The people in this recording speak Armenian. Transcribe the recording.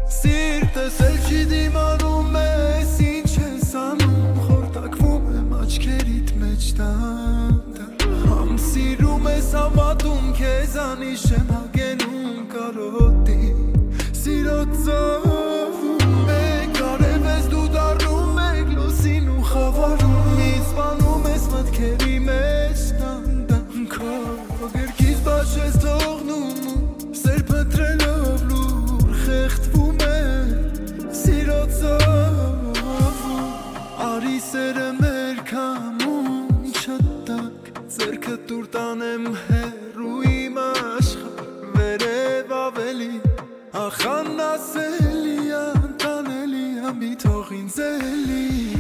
Սիրտս էլ չի դիմանում ես ինչ ես անում Խորտակվում եմ աչքերիդ մեջ Համ սիրում ես հավատում քեզանի շեմագենում կարոտի Սիրո ծավում եք արև ես դու դառնում եք լոսին ու խավարում Ինձ սպանում ես մտքերի մեջ Քո գրքից բաց ես թողնում ու սեր փնտրելով լուր խեղդվում է Սիրո ծավում Արի սերը մեր կամուն չտակ Ձերքը տուր տանեմ հեռու իմ աշխարհ Վերև ավելի Ախ անասելի անտանելի Մի թող ինձ էլի